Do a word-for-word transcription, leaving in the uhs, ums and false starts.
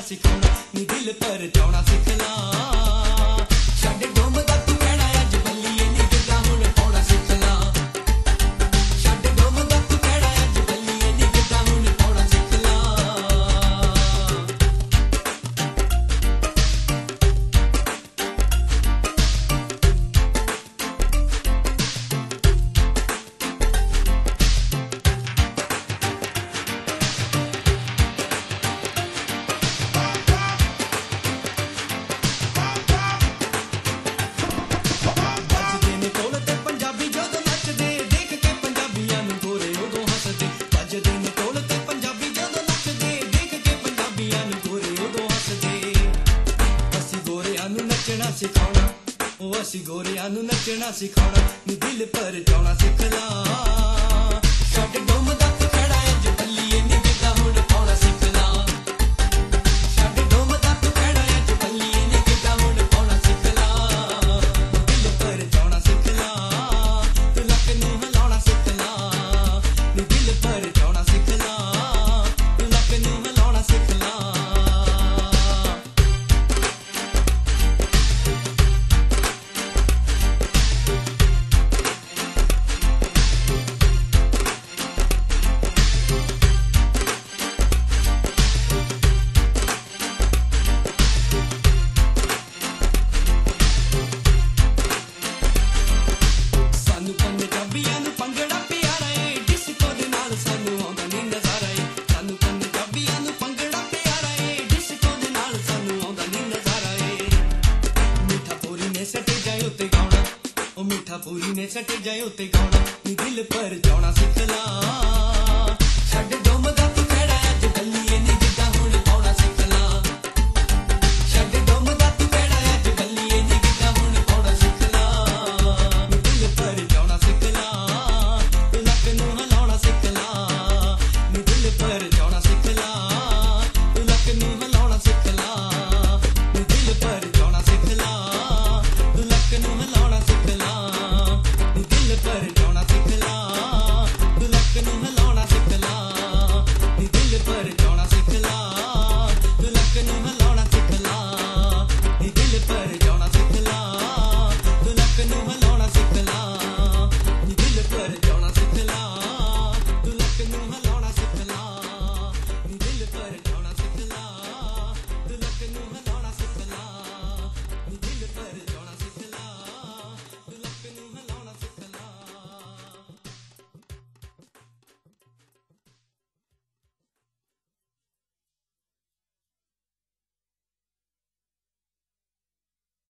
ਸਿਖਾਉਣਾ ਨੀ ਦਿਲ ਪਰ ਜਾਣਾ ਸਿੱਖ ਲਾ ਛੱਡ ਡੋਮ ਦਾ ਤੂੰ ਕਹਿਣਾ ਅੱਜ ਬੱਲੀਏ ਨੀ ਗਿੱਧਾ ਹੁਣ ਪਾਉਣਾ ਸਿੱਖ ਲਾ ਛੱਡ ਡੋਮ ਦਾ ਤੂੰ ਕਹਿਣਾ ਅੱਜ ਬੱਲੀਏ ਨੀ ਗਿੱਧਾ ਹੁਣ ਪਾਉਣਾ ਸਿੱਖ ਲਾ ਸਿਖਾਉਣਾ ਉਹ ਅਸੀਂ ਗੋਰਿਆਂ ਨੂੰ ਨੱਚਣਾ ਸਿਖਾਉਣਾ ਨੀ ਦਿਲ ਪਰ ਜਾਣਾ ਸਿੱਖ ਲਾ ਛੱਡ ਡੋਮ ਦਾ ਤੂੰ ਖੜਾ ਅੱਜ ਬੱਲੀਏ ਨੀ ਗਿੱਧਾ ਹੁਣ ਪਾਉਣਾ ਸਿੱਖ ਲਾ ਛੱਡ ਡੋਮ ਦਾ ਤੂੰ ਖੜਾ ਅੱਜ ਬੱਲੀਏ ਨੀ ਗਿੱਧਾ ਹੁਣ ਪਾਉਣਾ ਸਿੱਖ ਲਾ ਦਿਲ ਪਰ ਜਾਣਾ ਸਿੱਖ ਲਾ ਤੂੰ ਲੱਕ ਨੂੰ ਹਿਲਾਉਣਾ ਸਿੱਖ ਲਾ ਨੀ ਦਿਲ ਪਰ ਜਾਣਾ ਸਿੱਖ ਲਾ ਤੂੰ ਲੱਕ ਨੂੰ ਹਿਲਾਉਣਾ ਸਿੱਖ ਲਾ ਪੂਰੀ ਨੇ ਸੱਟ ਜਾਏ ਉੱਤੇ ਗਾਉਣਾ ਨੀ ਦਿਲ ਪਰ ਜਾਣਾ ਸਿੱਖ ਲਾ ਛੱਡ